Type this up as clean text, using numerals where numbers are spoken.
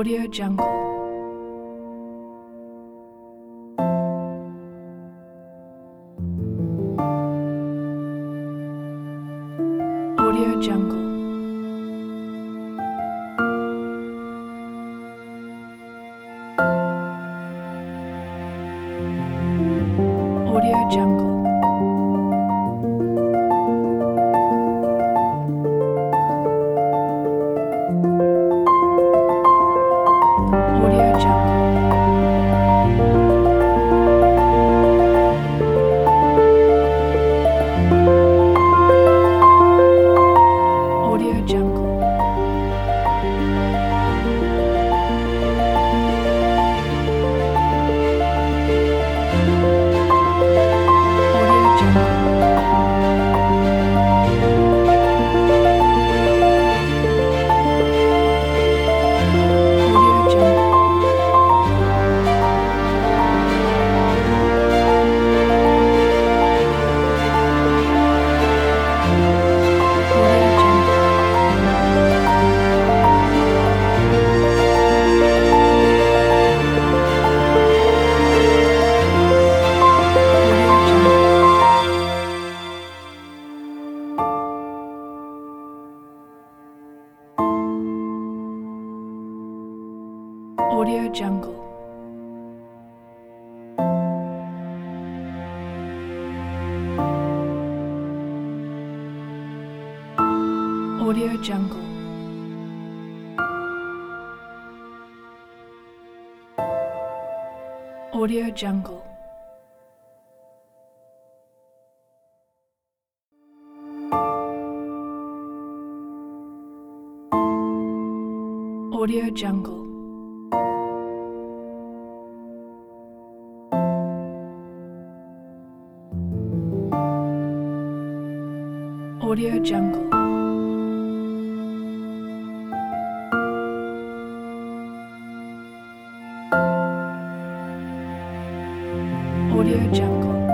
Audio Jungle. Audio Jungle. Audio Jungle. Audio Jungle. Audio Jungle. Audio Jungle. Audio Jungle. Audio Jungle. Audio Jungle. Audio Jungle. Audio Jungle. Audio Jungle. Audio Jungle. Audio Jungle. Audio Jungle.